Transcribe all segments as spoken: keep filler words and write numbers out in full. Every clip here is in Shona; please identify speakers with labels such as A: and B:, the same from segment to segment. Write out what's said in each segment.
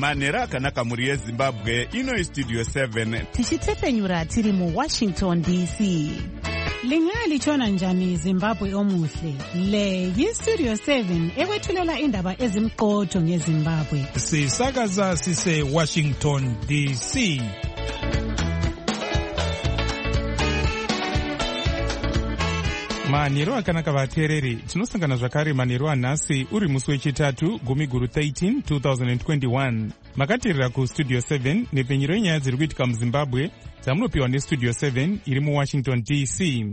A: manhero akanaka mhuri yezimbabwe. Ino studio seven
B: tichitepfenyura tiri muwashington D C.
C: Lingalitshona njani Zimbabwe omuhle? Le yistudio seven ekwethulela indaba ezimqotho ngeZimbabwe.
D: Sisakaza sise Washington D C. Manhero akanaka vateereri, tinosangana zvakare manhero anhasi uri musi wechitatu gumi guru thirteen twenty twenty-one. Makateerera kustudio seven nepfenyuro yenyaya dziri kuitika muZimbabwe dzamunopiwa nestudio seven iri muWashington D C.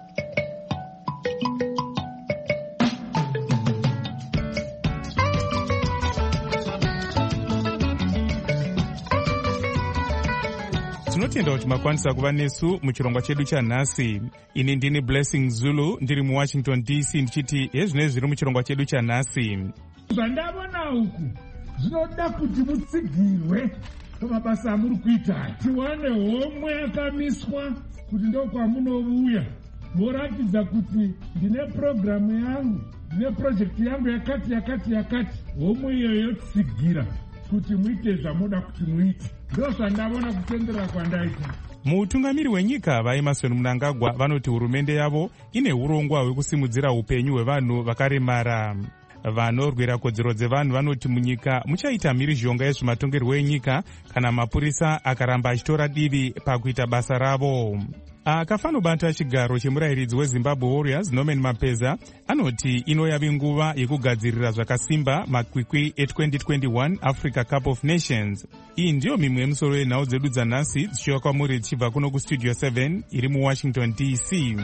D: Tinotenda kuti makwanisa kuva nesu muchirongwa chedu chanhasi. Ini ndini Blessing Zulu ndiri muWashington D C ndichiti hezvinezvi zviri muchirongwa chedu chanhasi.
E: Zvandavona uku zvinoda kuti mutsigirwe pamabasa amuri kuita. Tiwane homwe yakamiswa kuti ndokwamunouya moratidza kuti ndine programu yangu, ndine project yangu yakati yakati yakati. Homwe iyoyo yotsigira kuti muite zvamunoda kuti muite. Ndo zvandavona kutenderera kwandaita.
D: Mutungamiri wenyika vaEmmerson Mnangagwa vanoti hurumende yavo ine urongwa hwekusimudzira upenyu hwevanhu vakaremara. Vanorwira kodzero dzevanhu vanoti munyika muchaita mhirizhonga yezvematongerwo enyika kana mapurisa akaramba achitora divi pakuita basa ravo. Akafanobata chigaro chemurayiridzi weZimbabwe Warriors Norman Mapeza anoti ino yava nguva yekugadzirira zvakasimba makwikwi e-twenty twenty-one Africa Cup of Nations. Iyi ndiyo mimwe yemusoro yenhau dzedu dzanhasi dzichiwa kwamuri dzichibva kuno kustudio seven iri muWashington D C.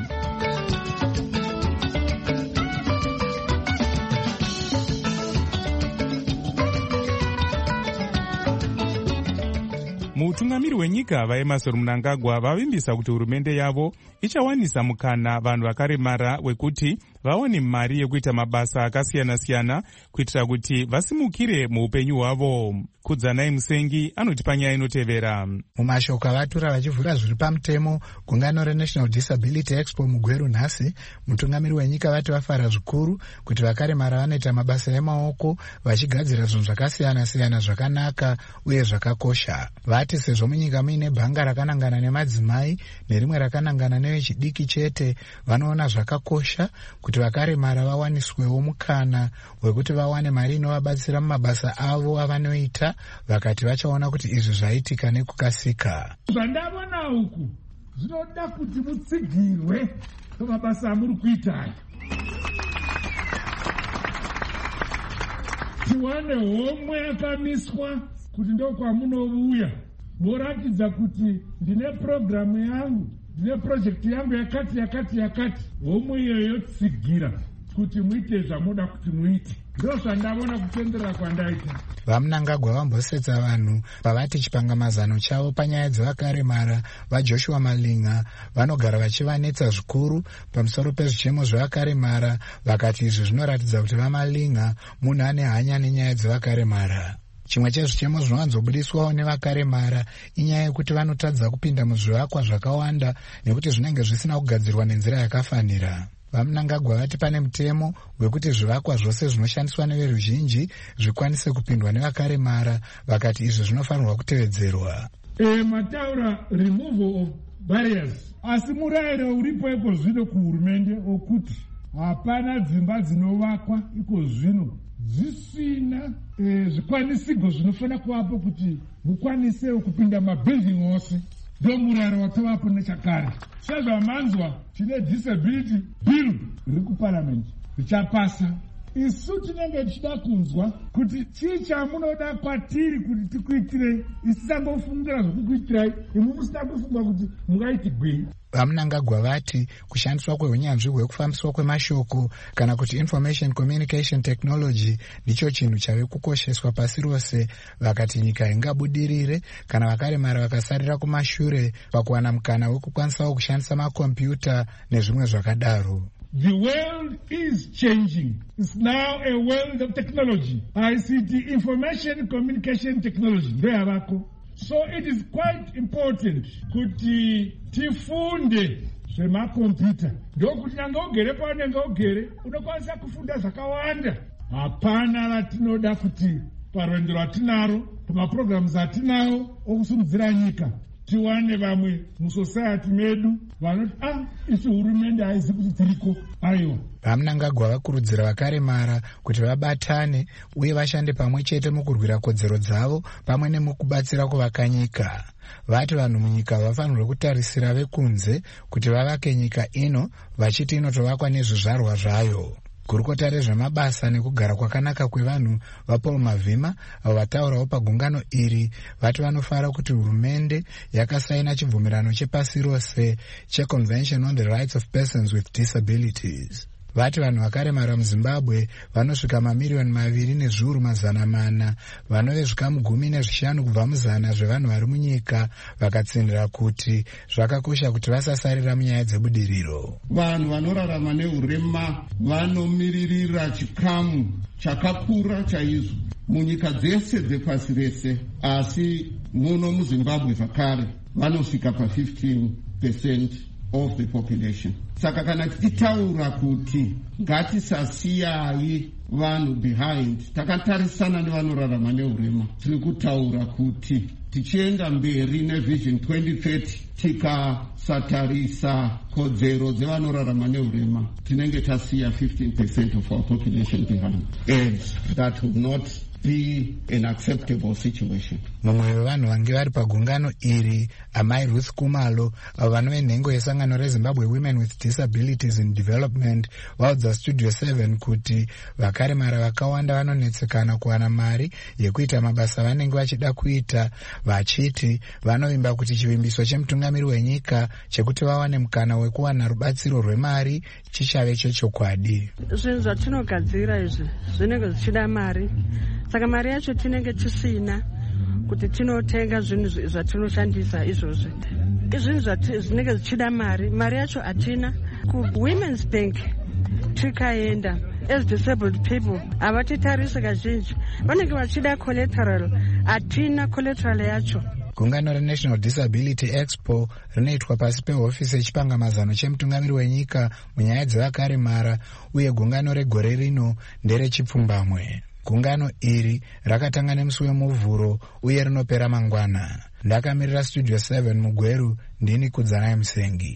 D: Mutungamiri wenyika vaEmmerson Mnangagwa vavimbisa kuti hurumende yavo ichawanisa mukana vanhu vakaremara wekuti vaone mari yekuita mabasa akasiyana-siyana kuitira kuti vasimukire muupenyu hwavo. Kudzanai Musengi anoti panyaya inotevera.
F: Mumashoko avatura vachivhura zviri pamutemo gungano reNational Disability Expo mugweru nhasi, mutungamiri wenyika vati vafara zvikuru kuti vakaremara vanoita mabasa emaoko vachigadzira zvinhu zvakasiyana-siyana zvakanaka uye zvakakosha. Vati sezvo munyika muine bhanga rakanangana nemadzimai nerimwe rakanangana nevechidiki chete, vanoona zvakakosha kuti vakaremara vawaniswewo mukana wekuti vawane mari inovabatsira mumabasa avo avanoita, vakati vachaona kuti izvi zvaitika nekukasika.
E: Zvandavona uku zvinoda kuti mutsigirwe pamabasa amuri kuita. Tiwane homwe yakamiswa kuti ndokwamunouya moratidza kuti ndine programu yangu, ndine project yangu yakati yakati yakati. Homwe iyoyo yotsigira kuti muite zvamunoda kuti muite. Ndo zvandavona kutenderera kwandaita.
F: VaMnangagwa vambosetsa vanhu pavati chipangamazano chavo panyaya dzavakaremara vaJoshua Malinga vanogara vachivanetsa zvikuru pamusoro pezvichemo zvavakaremara, vakati izvi zvinoratidza kuti vaMalinga munhu ane hanya nenyaya dzavakaremara. Chimwe chezvichemo zvinowanzobudiswawo nevakaremara inyaya yekuti vanotadza kupinda muzvivakwa zvakawanda nekuti zvinenge zvisina kugadzirwa nenzira yakafanira. VaMnangagwa vati pane mutemo wekuti zvivakwa zvose zvinoshandiswa neveruzhinji zvikwanise kupindwa nevakaremara, vakati izvi zvinofanirwa kutevedzerwa.
E: E, mataura removal of barriers. Asi murayiro uripo iko zvino kuhurumende okuti hapana dzimba dzinovakwa iko zvino zvisina e, zvikwanisiro zvinofana kuvapo kuti mukwanisewo kupinda mabhilding ose. Ndo murayiro watovapo nechakare. Sezvamanzwa tine disability bill riri kuparliament richapasa. Isu tinenge tichida kunzwa kuti chii chamunoda kwatiri kuti tikuitire, isisangofungira zvokukuitirai imwe musina kufunga kuti mungaiti gwei.
F: VaMnangagwa vati kushandiswa kwehunyanzvi hwekufambiswa kwemashoko kana kuti information communication technology ndicho chinhu chave kukosheswa pasi rose, vakati nyika ingabudirire kana vakaremara vakasarira kumashure pakuwana mukana wekukwanisawo kushandisa makombiyuta nezvimwe zvakadaro.
E: The world is changing. It's now a world of technology. I C T, information communication technology. So it is quite important kuti tifunde zvemakombiyuta. Ndokuti nanga ugere paunenge ugere unokwanisa kufunda zvakawanda. Hapana vatinoda kuti parwendo rwatinaro, pamapurogiramusi atinawo okusimudzira nyika, tiwane vamwe musociety medu vanoti ah isi hurumende haizi kuti tiriko. Aiwa,
F: vamunangagwa vakurudzira vakaremara kuti vabatane uye vashande pamwe chete mukurwira kodzero dzavo pamwe nemukubatsira kuvakanyika. Vati vanhu munyika vafanirwe kutarisira vekunze kuti vavake nyika ino vachiti inotovakwa nezvizvarwa zvayo. Gurukota rezvemabasa nekugara kwakanaka kwevanhu vaPaul Mavhima avo vataurawo pagungano iri vati vanofara kuti hurumende yakasaina chibvumirano chepasi rose cheConvention on the Rights of Persons with Disabilities. Vati vanhu vakaremara muZimbabwe vanosvika mamiriyoni maviri nezviuru mazana mana, vanove zvikamu gumi nezvishanu kubva muzana zvevanhu vari munyika vakatsindira kuti zvakakosha kuti vasasarira munyaya dzebudiriro.
G: Vanhu vanorarama neurema vanomiririra chikamu chakakura chaizvo munyika dzese dzepasi rese, asi muno muZimbabwe zvakare vanosvika pa fifteen percent of the population. Saka kana tichitaura kuti ngatisasiyai vanhu behind, takatarisana nevanorarama neurema, tiri kutaura kuti tichienda mberi nevision twenty thirty tikasatarisa kodzero dzevanorarama neurema tinenge tasiya fifteen percent of our population behind, and that will not be an acceptable situation.
F: Mumwe wevanhu vange vari pagungano iri amai Ruth Kumalo avo vanove nhengo yesangano reZimbabwe Women with Disabilities in Development vaudza Studio seven kuti vakaremara vakawanda vanonetsekana kuwana mari yekuita mabasa vanenge vachida kuita, vachiti vanovimba kuti chivimbiso chemutungamiri wenyika chekuti vawane mukana wekuwana rubatsiro rwemari chichave chechokwadi.
H: Zvinhu zvatinogadzira izvi zvinenge zvichida mari, saka mari yacho tinenge tisina kuti tinotenga zvinhu zvatinoshandisa izvozvi. Izvinhu zvinenge zvichida mari, mari yacho hatina. Ku-Women's Bank tikaenda as disabled people havatitarisi kazhinji, vanenge vachida collateral, hatina collateral yacho.
F: Gungano reNational Disability Expo rinoitwa pasi pehofisi yechipangamazano chemutungamiri wenyika munyaya dzevakaremara, uye gungano regore rino nderechipfumbamwe. Gungano iri rakatanga nemusi wemuvhuro uye rinopera mangwana. Ndakamirira Studio seven mugweru, ndini Kudzanai Musengi.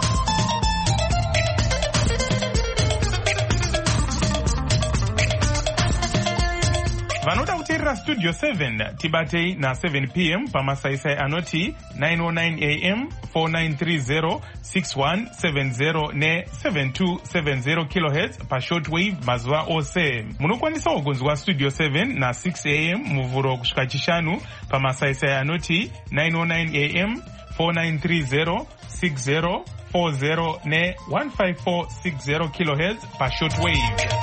D: Vanoda kuteerera Studio seven tibatei na seven p m pamasaisai anoti nine oh nine a m, four nine three zero, six one seven zero ne seven two seven zero kilohertz pa shortwave mazuva ose. Munokwanisa kugunzwa Studio seven na six a m muvhuro kusvika chishanu pamasaisai anoti nine oh nine a m, four nine three zero, six zero four zero ne one five four six zero kilohertz pa shortwave.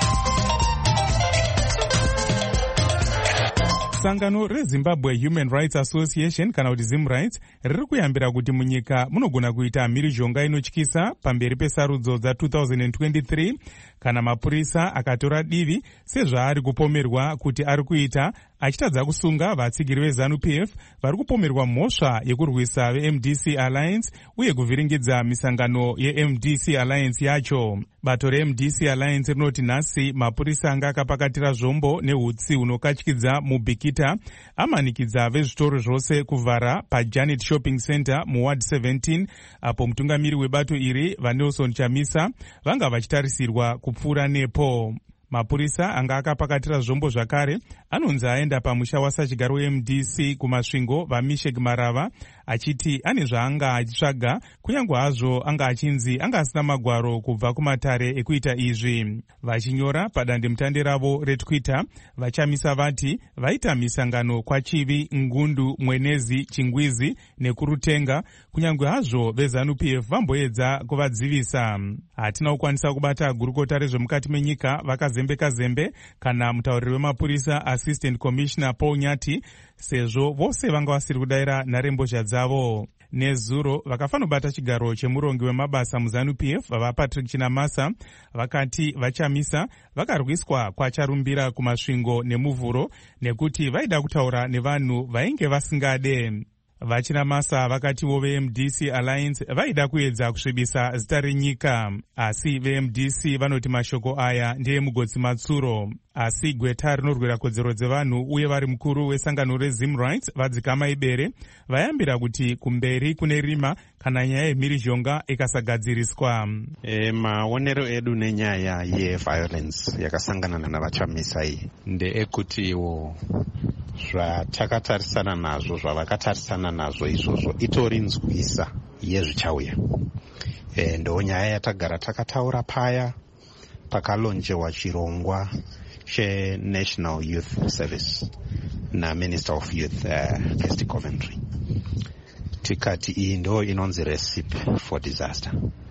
D: Sangano reZimbabwe Human Rights Association kana kuti ZimRights riri kuyambira kuti munyika munogona kuita mhirizhonga inotyisa pamberi pesarudzo dza two thousand twenty-three kana mapurisa akatora divi sezvaari kupomerwa kuti ari kuita achitadza kusunga vatsigiri veZanu-P F vari kupomerwa mhosva yekurwisa veM D C Alliance uye kuvhiringidza misangano yeM D C Alliance yacho. Bato reM D C Alliance rinoti nhasi mapurisa anga akapakatira zvombo nehutsi hunokatyidza mubhikita amanikidza vezvitoro zvose kuvhara paJanet Shopping Center muward seventeen, apo mutungamiri webato iri vaNelson Chamisa vanga vachitarisirwa kupfuura nepo. Mapurisa anga akapakatira zvombo zvakare anonzi aenda pamusha wasachigaro weM D C kumasvingo vaMishek Marava achiti ane zvaanga achitsvaga, kunyange hazvo anga achinzi anga asina magwaro kubva kumatare ekuita izvi. Vachinyora padandemutande ravo reTwitter, vaChamisa vati vaita misangano kwaChivi, Ngundu, Mwenezi, Chingwizi nekurutenga, kunyange hazvo veZanu-P F vamboedza kuvadzivisa. Hatina kukwanisa kubata gurukota rezvemukati menyika vakazembeka zembe kana mutauriri wemapurisa Assistant Commissioner Paul Nyati, sezvo vose vanga vasiri kudaira nharembozha dzavo. Nezuro vakafanobata chigaro chemurongi wemabasa muZanu-P F vaPatrick Chinamasa vakati vaChamisa vakarwiswa kwacharumbira kumasvingo nemuvhuro nekuti vaida kutaura nevanhu vainge vasingade. Vachinamasa vakatiwo veM D C Alliance vaida kuedza kusvibisa zita renyika, asi veM D C vanoti mashoko aya ndeemugodzi matsuro. Asi gweta rinorwira kodzero dzevanhu uye vari mukuru wesangano reZim Rights vadzikama ibere vayambira kuti kumberi kune rima kana nyaya yemhirizhonga ikasagadziriswa.
I: E, maonero edu nenyaya yeviolence yakasangana navachamisa iyi ndeekutiwo zvatakatarisana nazvo zvavakatarisana nazvo izvozvo itori nzwisa yezvichauya. E, ndo nyaya yatagara takataura paya pakalonjewa chirongwa cheNational Youth Service naMinister of Youth uh, Kirsty Coventry. Tikati iyi ndo inonzi recipe for disaster.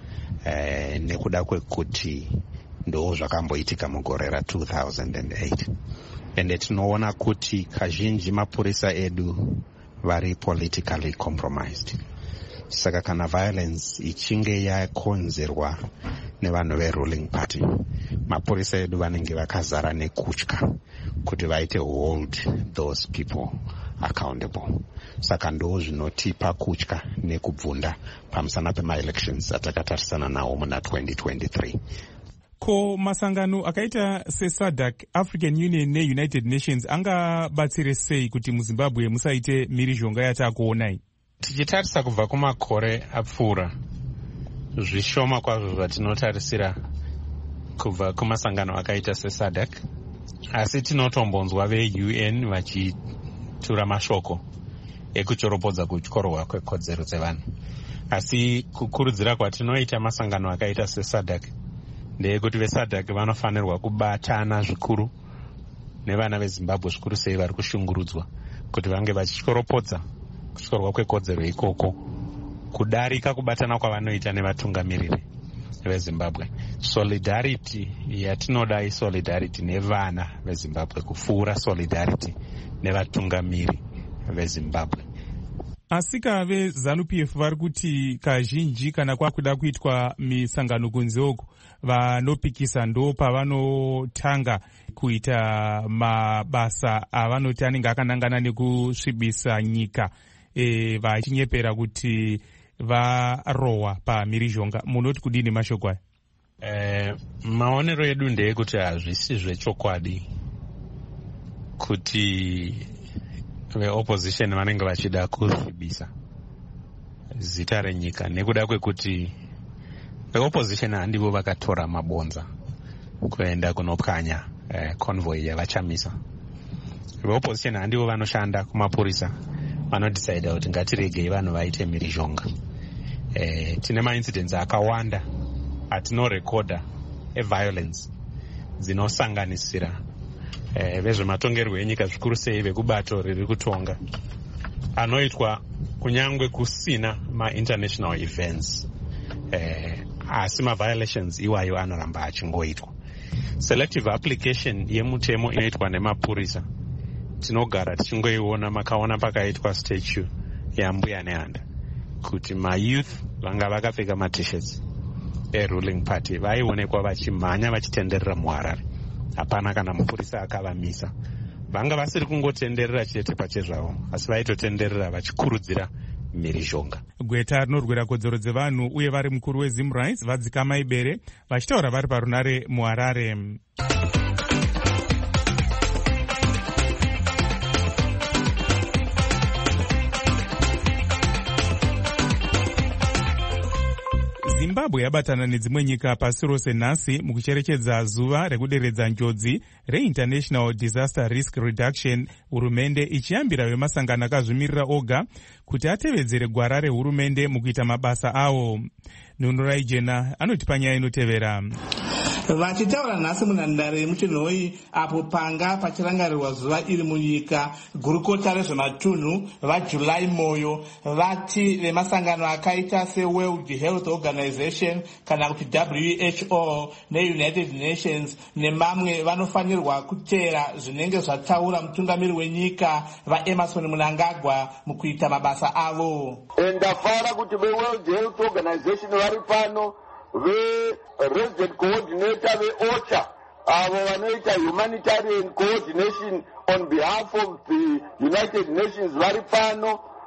I: Uh, nekuda kwekuti ndo zvakamboitika mugore ra two thousand eight. Ende tinoona kuti kazhinji mapurisa edu vari politically compromised. Saka kana violence ichinge yakonzerwa nevanhu veruling party, mapurisa edu vanenge vakazara nekutya kuti vaite hold those people accountable. Saka ndo zvinotipa kutya nekubvunda pamusana pema-elections atakatarisana nawo muna twenty twenty-three.
D: Ko masangano akaita seSADC, African Union neUnited Nations angabatsire sei kuti muZimbabwe musaite mhirizhonga yatakuonai?
I: Tichitarisa kubva kumakore apfuura, zvishoma kwazvo zvatinotarisira kubva kumasangano akaita seSADC, asi tinotombonzwa veU N vachitura mashoko ekuchoropodza kutyorwa kwekodzero dzevanhu. Asi kukurudzira kwatinoita masangano akaita seSADC ndeyekuti veSADC vanofanirwa kubatana zvikuru nevana veZimbabwe zvikuru sei vari kushungurudzwa kuti vange vachityoropodza kutyorwa kwekodzero ikoko kudarika kubatana kwavanoita nevatungamiriri veZimbabwe. Solidarity yatinoda isolidarity nevana veZimbabwe kupfuura solidarity nevatungamiri veZimbabwe.
D: Asika veZANU-P F vari kuti kazhinji kana kwakuda kuitwa misangano kunze uku vanopikisa ndo pavanotanga kuita mabasa avanoti anenge akanangana nekusvibisa nyika, e, vachinyepera kuti varohwa pamhirizhonga. Munoti kudini mashoko aya?
I: Eh, maonero edu ndeyekuti hazvisi zvechokwadi kuti veopposition vanenge vachida kusvibisa zita renyika, nekuda kwekuti veopposition handivo vakatora mabonza kuenda kunopwanya eh, convoy yavachamisa. Veopposition handivo vanoshanda kumapurisa vanodecida kuti ngatiregei vanhu vaite mhirizhonga. Eh, tine maincidents akawanda atinorekodha eviolence dzinosanganisira eh, vezvematongerwo enyika zvikuru sei vekubato riri kutonga anoitwa kunyangwe kusina ma-international events, eh, asi ma-violations iwayo anoramba achingoitwa. Selective application yemutemo inoitwa nemapurisa tinogara tichingoiona, makaona pakaitwa statue yambuya nehanda kuti ma-youth vanga vakapfeka ma-t-shirts e-ruling party vaionekwa vachimhanya vachitenderera muHarare. Hapana kana mupurisa akavamisa. Vanga vasiri kungotenderera chete pachezvavo, asi vaitotenderera vachikurudzira mhirizhonga.
D: Gweta rinorwira kodzero dzevanhu uye vari mukuru weZim Rights vadzikama ibere vachitaura vari parunare muHarare. Zimbabwe yabatana nedzimwe nyika pasi rose nhasi mukucherechedza zuva rekuderedza njodzi reInternational Disaster Risk Reduction, hurumende ichiyambira vemasangano akazvimirira oga kuti atevedzere gwara rehurumende mukuita mabasa awo. Nunurai Jena anoti panyaya inotevera.
J: Vachitaura nhasi munhandare yemuchinhoi apo panga pachirangarirwa zuva iri munyika, gurukota rezvematunhu vaJulai Moyo vati vemasangano akaita seWorld Health Organization kana kuti W H O neUnited Nations nemamwe vanofanirwa kutera zvinenge zvataura mutungamiri wenyika vaEmerson Mnangagwa mukuita mabasa avo.
K: Ndafara kuti veWorld Health Organization vari pano, ve-resident coordinator ve-OCHA, avo vanoita humanitarian coordination on behalf of the United Nations vari pano,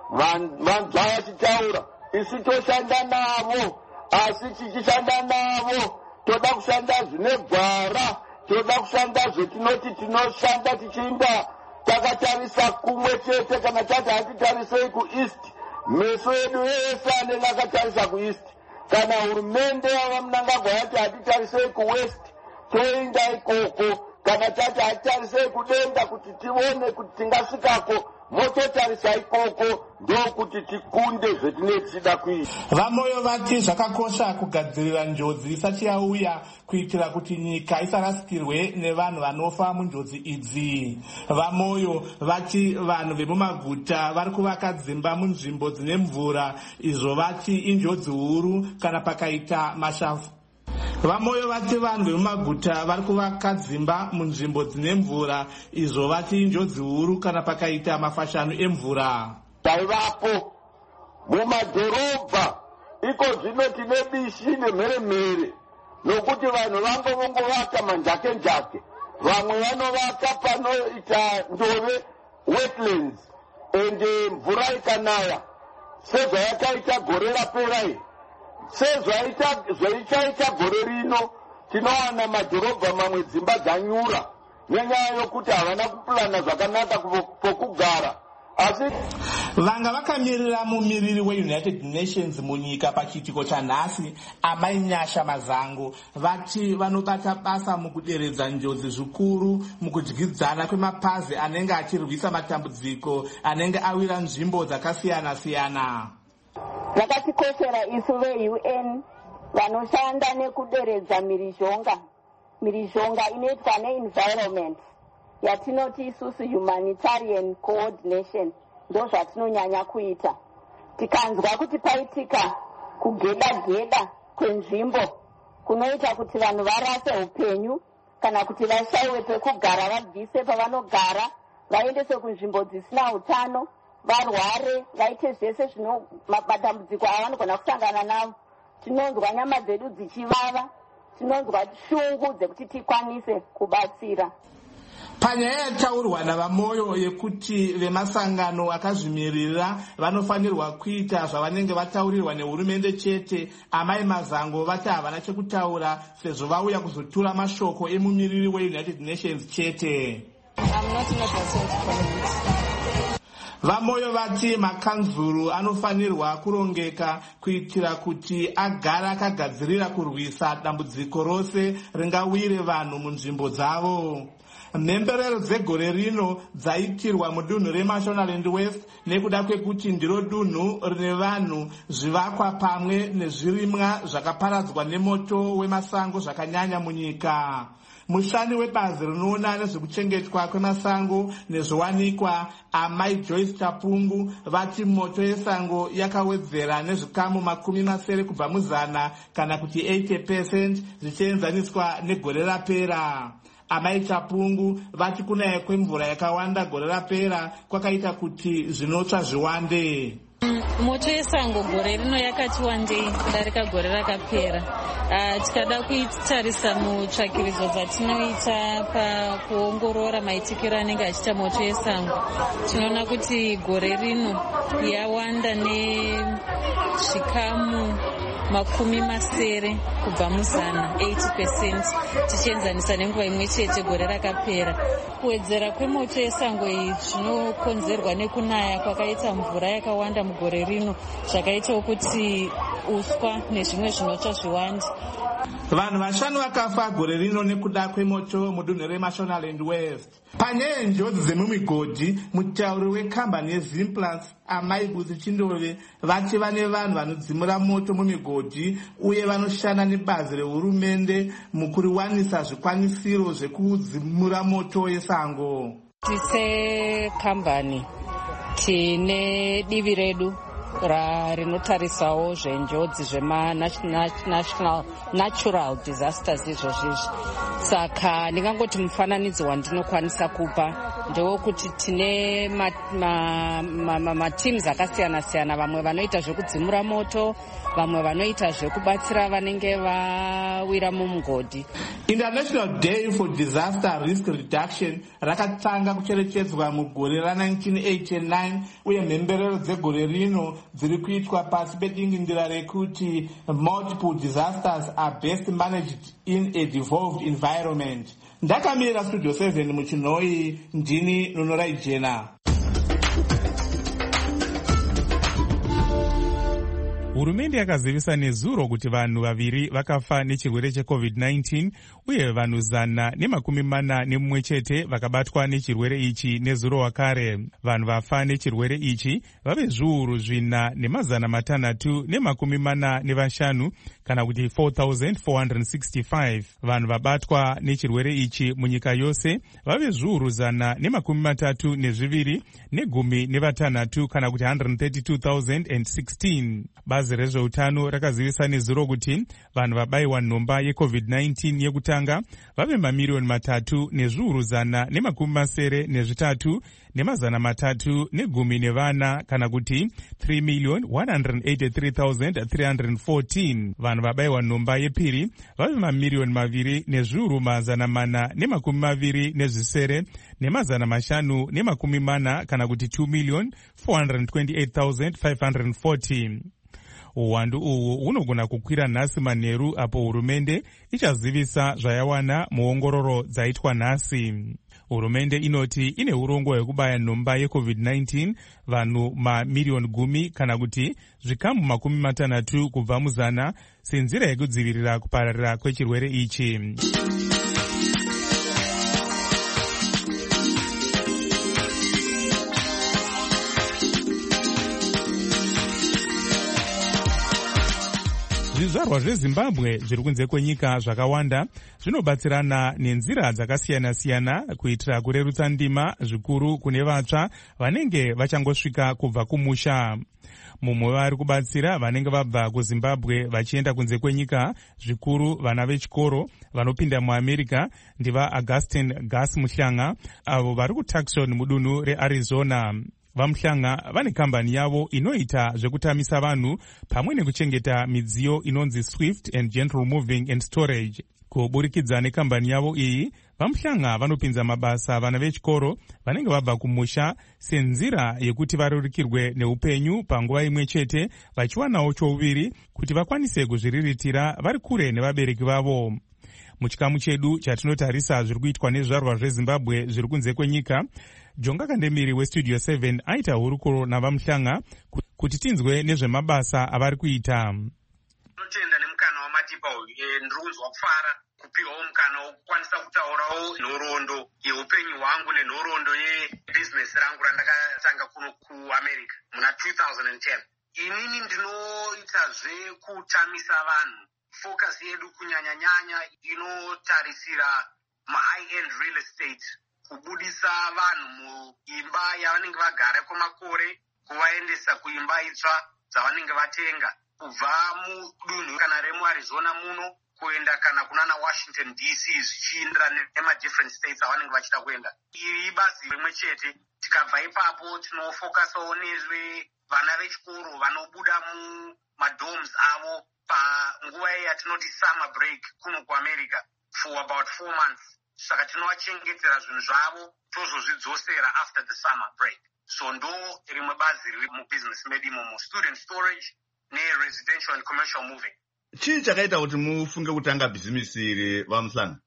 K: vanzwa vachitaura isi toshanda navo, asi tichishanda navo toda kushanda zvine gwara, toda kushanda zvetinoti tinoshanda tichiinda takatarisa kumwe chete. Kana tati hatitarisei kueast, meso edu ese anenge akatarisa kueast. Kana hurumende yavamunangagwa yati hatitarisei kuwest, toinda ikoko. Kana tati hatitarisei kudenga kuti tione kuti tingasvikako, mototarisa ikoko, ndokuti tikunde zvetinenge tichida kuita.
J: Vamoyo vati zvakakosha kugadzirira njodzi isati yauya kuitira kuti nyika isarasikirwe nevanhu vanofa munjodzi idzi. Vamoyo vati vanhu vemumaguta vari kuvaka dzimba munzvimbo dzine mvura, izvo vati injodzi huru kana pakaita mashafu. Vamoyo vati vanhu vemumaguta vari kuvaka dzimba munzvimbo dzine mvura, izvo vati injodzi huru kana pakaita mafashanu emvura.
K: Taivapo mumadhorobha iko zvino tine bishi nemheremhere, nokuti vanhu vangovongovaka manjake njake. Vamwe vanovaka panoita ndove wetlands, ende mvura ikanaya sezvayakaita gore rapera iyi, sezvaichaita gore rino, tinowana madhorobha mamwe dzimba dzanyura nenyaya yokuti havana kupulana zvakanaka pokugara. Asi
J: vanga vakamirira mumiriri weUnited Nations munyika pachiitiko chanhasi, Amai Nyasha Mazango, vati vanobata basa mukuderedza njodzi zvikuru mukudyidzana kwemapazi anenge achirwisa matambudziko anenge awira nzvimbo dzakasiyana-siyana.
L: Vakatikoshera isu ve-U N vanoshanda nekuderedza mirizhonga. Mirizhonga inoitwa ne-environment yatinoti isusu humanitarian coordination, ndo zvatinonyanya kuita. Tikanzwa kuti paitika kugeda-geda kwenzvimbo kunoita kuti vanhu varase upenyu kana kuti vashayiwe pekugara, vabvise pavanogara, vaendese kunzvimbo dzisina utano, varware, vaite zvese zvino matambudziko avanogona kusangana navo, tinonzwa nyama dzedu dzichivava, tinonzwa shungu dzekuti tikwanise kubatsira.
J: Panyaya yataurwa navamoyo yekuti vemasangano akazvimirira vanofanirwa kuita zvavanenge vataurirwa nehurumende chete, Amai Mazango vati havana chekutaura sezvo vauya kuzotura mashoko emumiriri weUnited Nations chete.
L: I'm not in a position to comment.
J: Vamoyo vati makanzuru anofanirwa kurongeka kuitira kuti agara akagadzirira kurwisa dambudziko rose ringawire vanhu munzvimbo dzavo. Mhemberero dzegore rino dzaitirwa mudunhu reMashonaland West nekuda kwekuti ndiro dunhu rine vanhu, zvivakwa pamwe nezvirimwa zvakaparadzwa nemoto wemasango zvakanyanya munyika. Mushandi webazi rinoona nezvekuchengetwa kwemasango nezviwanikwa, Amai Joyce Chapungu, vati moto yesango yakawedzera nezvikamu makumi masere kubva muzana kana kuti eighty percent zvichienzaniswa negore rapera. Amai Chapungu vati kunaya kwemvura yakawanda gore rapera kwakaita kuti zvinotsva zviwande.
M: Moto yesango gore rino yakati wandei kudarika gore rakapera. Uh, tikada kuitarisa mutsvakiridzo dzatinoita pakuongorora maitikiro anenge achiita moto yesango, tinoona kuti gore rino yawanda nezvikamu makumi masere kubva muzana eighty percent tichienzanisa nenguva imwe chete gore rakapera. Kuwedzera kwemoto yesango iyi zvinokonzerwa nekunaya kwakaita mvura yakawanda mugore rino, zvakaitawo kuti uswa nezvimwe zvinotsva zviwande.
J: Vanhu vashanu vakafa gore rino nekuda kwemoto mudunhu reMashonaland West. Panyaya yenjodzi dzemumigodhi, mutauri wekambani yeZimplants, Amai Busi Chindove, vati vane vanhu vanodzimura moto mumigodhi uye vanoshanda nebazi rehurumende mukuriwanisa zvikwanisiro zvekudzimura moto yesango.
N: Tise kambani tine divi redu rinotarisawo zvenjodzi zvema-natural disasters izvozvizvi. Saka ndingangoti mufananidzo wandinokwanisa kupa ndewokuti tine matims akasiyana siyana, vamwe vanoita zvekudzimura moto, vamwe vanoita zvekubatsira vanenge vawira mumugodhi.
J: International Day for Disaster Risk Reduction rakatanga kucherechedzwa mugore ra-nineteen eighty-nine uye mhemberero dzegore rino dziri kuitwa pasi pedingindira rekuti multiple disasters are best managed in a devolved environment. Ndakamira Studio seven muchinoi, ndini Nunorai Jena.
D: Hurumende yakazivisa nezuro kuti vanhu vaviri vakafa nechirwere checovid nineteen uye vanhu zana nemakumi mana nemumwe chete vakabatwa nechirwere ichi nezuro wakare. Vanhu vafa nechirwere ichi vave zviuru zvina nemazana matanhatu nemakumi mana nevashanu kana kuti four thousand four hundred sixty-five. Vanhu vabatwa nechirwere ichi munyika yose vave zviuru zana nemakumi matatu nezviviri negumi nevatanhatu kana kuti one hundred thirty-two thousand sixteen. Bazi rezveutano rakazivisa nezuro kuti vanhu vabayiwa nhomba yecovid nineteen yekutanga vave mamiriyoni matatu nezviuru zana nemakumi masere nezvitatu nemazana matatu negumi nevana kana kuti three million one hundred eighty-three thousand three hundred fourteen. Vanhu vabayiwa nhomba yepiri vave mamiriyoni maviri nezviuru mazana mana nemakumi maviri nezvisere nemazana mashanu nemakumi mana kana kuti two million four hundred twenty-eight thousand five hundred forty. Uwandu uhu hunogona kukwira nhasi manheru apo hurumende ichazivisa zvayawana muongororo dzaitwa nhasi. Hurumende inoti ine urongwa hwekubaya nhomba yecovid nineteen vanhu mamiriyoni gumi kana kuti zvikamu makumi matanhatu kubva muzana senzira yekudzivirira kupararira kwechirwere ichi. Zvizvarwa zveZimbabwe zviri kunze kwenyika zvakawanda zvinobatsirana nenzira dzakasiyana-siyana kuitira kurerutsa ndima zvikuru kune vatsva vanenge vachangosvika kubva kumusha. Mumwe vari kubatsira vanenge vabva kuZimbabwe vachienda kunze kwenyika, zvikuru vana vechikoro vanopinda muAmerica, ndiva Augustine Gas Muhlanga avo vari kuTucson mudunhu reArizona. VaMuhlanga vane kambani yavo inoita zvekutamisa vanhu pamwe nekuchengeta midziyo inonzi Swift and Gentle Moving and Storage. Kuburikidza nekambani yavo iyi, VaMuhlanga vanopinza mabasa vana vechikoro vanenge vabva kumusha senzira yekuti varerukirwe neupenyu panguva imwe chete vachiwanawo chouviri kuti vakwanise kuzviriritira vari kure nevabereki vavo. Muchikamu chedu chatinotarisa zviri kuitwa nezvizvarwa zveZimbabwe zviri kunze kwenyika, Jonga Kandemiri weStudio seven aita hurukuro navaMuhlanga kuti tinzwe nezvemabasa avari kuita.
O: Tinotenda nemukana wamatipa uyu, ndirikunzwa kufara kupiwawo mukana wokukwanisa kutaurawo nhoroondo yeupenyu hwangu nenhoroondo yebhizinesi rangu randakatanga kuno kuAmerica muna two thousand ten. Inini ndinoitazve kutamisa vanhu. Focus yedu kunyanya-nyanya inotarisira ma-high-end real estate, kubudisa vanhu muimba yavanenge vagara kwamakore kuvaendesa kuimba itsva dzavanenge vatenga, kubva mudunhu kana remuArizona muno kuenda kana kunana Washington D C zvichiindira nema-different states avanenge vachida kuenda. Iri basi rimwe chete. Tikabva ipapo tinofokasawo nezve vana vechikoro vanobuda mumadoms avo panguva yatinoti summer break kuno kuAmerica for about four months. Saka tinovachengetera zvinhu zvavo tozozvidzosera after the summer break. So ndo rimwe bazi riri mubusiness medu imomo, student storage neresidential and commercial moving.
A: Chii chakaita kuti mufunge kutanga bhizinesi iri vaMuhlanga?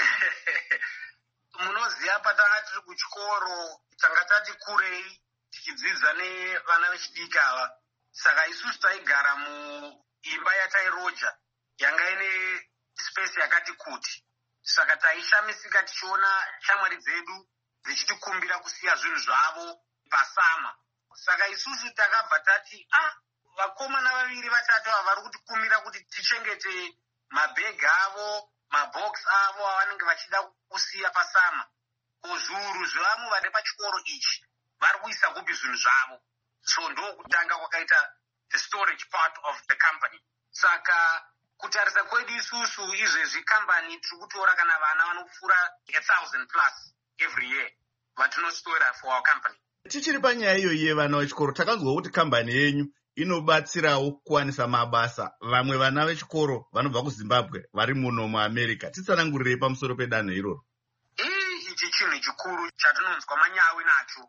O: Munoziva patanga tiri kuchikoro tanga tati kurei tichidzidza nevana vechidiki ava. Saka isusu taigara muimba yatairoja yanga ine space yakati kuti. Saka taishamisika tichiona shamwari dzedu dzichitikumbira kusiya zvinhu zvavo pasama. Saka isusu takabva tati ah vakomana vaviri vatatu ava vari kutikumbira kuti tichengete mabhegi avo, mabox avo avanenge vachida kusiya pasama. Kuzviuru zvevamwe vari pachikoro ichi vari kuisa kupi zvinhu zvavo. So ndo kutanga kwakaita the storage part of the company. Saka kutarisa kwedu isusu izvezvi kambani tiri kutora kana vana vanopfuura a thousand plus every year. vatinostora for our company.
A: Tichiri panyaya iyoyi yevana vechikoro, takanzwa kuti kambani yenyu inobatsirawo kuwanisa mabasa vamwe vana vechikoro vanobva kuZimbabwe vari muno muAmerica. Titsanangurirei pamusoro pedanho iroro.
O: Ichi chinhu chikuru chatinonzwa manyawi nacho,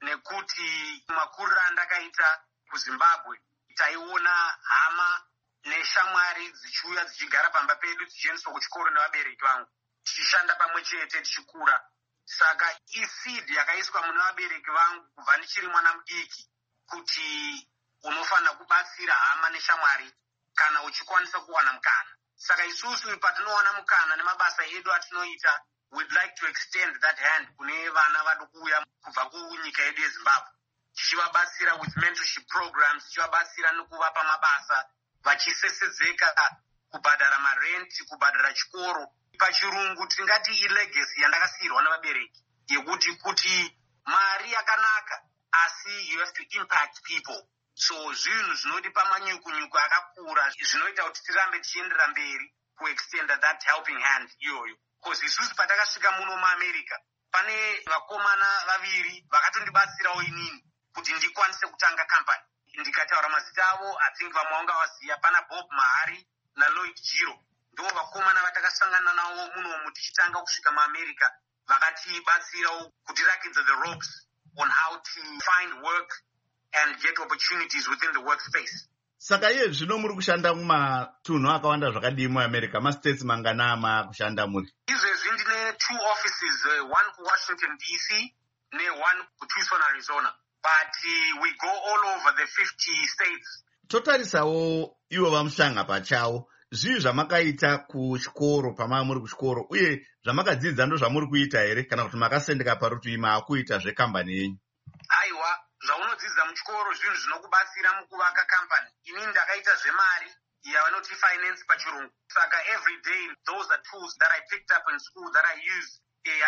O: nekuti makuriro andakaita kuZimbabwe taiona hama neshamwari dzichiuya dzichigara pamba pedu dzichiendeswa kuchikoro nevabereki vangu, tichishanda pamwe chete tichikura. Saka iseed yakaiswa mune vabereki vangu kubva ndichiri mwana mudiki kuti unofanira kubatsira hama neshamwari kana uchikwanisa kuwana mukana. Saka isusu patinoona mukana nemabasa edu atinoita, we'd like to extend that hand kune vana vadu kuuya kubva kunyika yedu yeZimbabwe, tichivabatsira with mentorship programs, tichivabatsira nekuvapa mabasa, vachisesedzeka kubhadhara marenti, kubhadhara chikoro. Pachirungu tingati ilegacy yandakasiyirwa nevabereki yekuti kuti mari yakanaka asi you have to impact people. So zvinhu zvinodipa manyukunyuku akakura zvinoita kuti tirambe tichiendera mberi kuextenda that helping hand iyoyo. Because isusu patakasvika muno muAmerica pane vakomana vaviri vakatondibatsirawo inini kuti ndikwanise kutanga company. Ndikataura mazita avo, I think vamwe vanga vaziya, pana Bob Mahari naLloyd Giro. Ndo vakomana vatakasangana navo munomu tichitanga kusvika muAmerica, vakatibatsirawo kutirakidza the ropes on how to find work and get opportunities within the workspace.
A: Saka iye zvino muri kushanda mumatunhu akawanda zvakadii muAmerica, mastates manganama kushanda muri?
O: Izvezvi ndine two offices, uh, one kuWashington D C ne one kuTucson, Arizona. But uh, we go all over the fifty states.
A: Totarisawo ivo vamushanga pachawo, zvii zvamakaita kuchikoro pamava muri kuchikoro, uye zvamakadzidza ndo zvamuri kuita here kana kuti makasendeka parutivi maakuita zvekambani yenyu?
O: Aiwa, zvaunodzidza muchikoro zvinhu zvinokubatsira mukuvaka kambani. Ini ndakaita zvemari yavanoti finance pachirungu. Saka every day those are tools that I picked up in school that I use.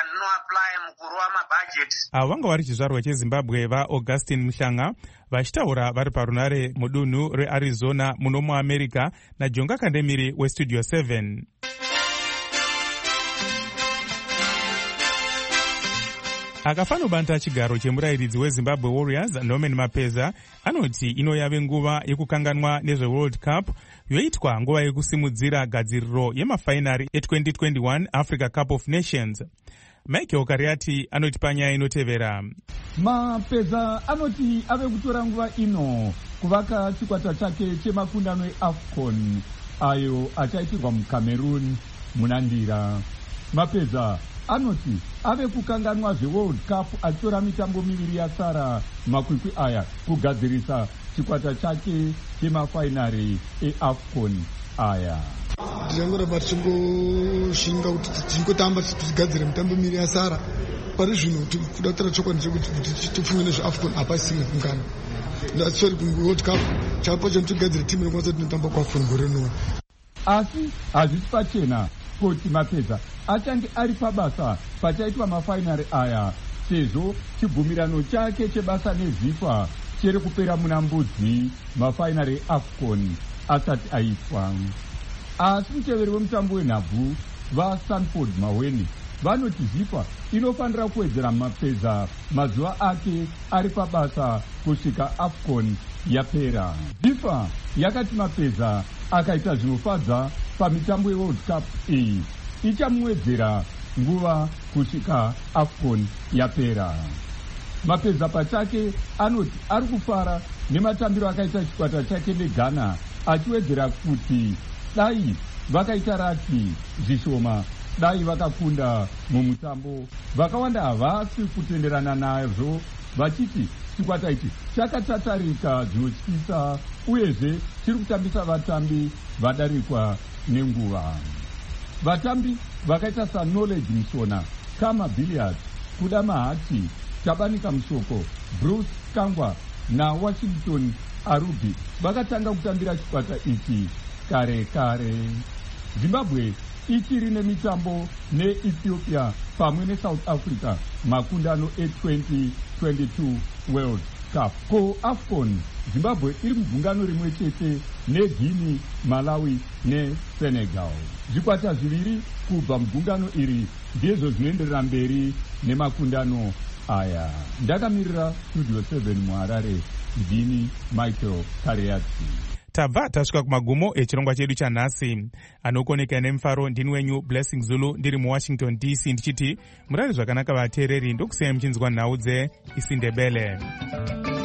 D: Avo vanga vari chizvarwa cheZimbabwe vaAugustine Mushanga vachitaura vari parunare mudunhu reArizona muno muAmerica naJonga Kandemiri weStudio seven. Akafanobanta chigaro chemurairidzi weZimbabwe Warriors Norman Mapeza anoti ino yave nguva yekukanganwa nezveWorld Cup yoitwa nguva yekusimudzira gadziriro yemafainari e20 twenty-one Africa Cup of Nations. Michael Kariati anoti panyaya inotevera.
P: Mapeza anoti ave kutora nguva ino kuvaka chikwata chake chemakundano eAFCON ayo achaitirwa muCameroon munandira. Mapeza anoti ave kukanganwa zveWorld Cup achitora mitambo miviri yasara makwikwi aya kugadzirisa chikwata chake chemafainari eAFCON aya.
Q: Tichangoramba tichingoshinga kuti tirikutamba tichigadzira mitambo miviri yasara. Pari zvino kudatora chokwadi chekuti tifunge nezveAFCON hapasisina kungana. Sorry, kuWorld Cup chapo chanotigadzira timu inokwanisa tinotamba kuAFCON gore rino.
P: Asi hazvisi pachena kuti Mapeza achange ari pabasa pachaitwa mafainari aya, sezvo chibvumirano chake chebasa neZIFA chiri kupera muna mbudzi mafainari eAFCON asati aitwa. Asi muteveri wemutambo wenhabvu vaSanford Maweni vanoti ZIFA inofanira kuwedzera Mapeza mazuva ake ari pabasa kusvika AFCON yapera. ZIFA yakati Mapeza akaita zvinofadza pamitambo yeWorld Cup iyi ichamuwedzera nguva kusvika AFCON yapera. Mapeza pachake anoti ari kufara nematambiro akaita chikwata chake neGhana, achiwedzera kuti dai vakaita rati zvishoma, dai vakakunda mumutambo, vakawanda havasi kutenderana nazvo vachiti chikwata ichi chakatatarika zvinotyisa uyezve chiri kutambisa vatambi vadarikwa nenguva. Vatambi vakaita saKnowledge Musona, Kama Billiard, Kuda Mahati, Tabanika Musoko, Bruce Kangwa naWashington Arubi vakatanga kutambira chikwata ichi kare kare. Zimbabwe ichiri nemitambo neEthiopia pamwe neSouth Africa makundano e20 twenty-two World Cup. Ko AFCON Zimbabwe iri mugungano rimwe chete neGuinea, Malawi neSenegal. Zvikwata zviviri kubva mugungano iri ndizvo zvinoenderera mberi nemakundano aya. Ndakamirira studio seven muharare, ndini Michael Kariatsi.
D: Tabva tasvika kumagumo echirongwa chedu chanhasi. Anokoneka nemufaro ndini wenyu Blessing Zulu ndiri muWashington D C ndichiti murari zvakanaka vateereri, ndokusiyai muchinzwa nhau dzeIsindebele.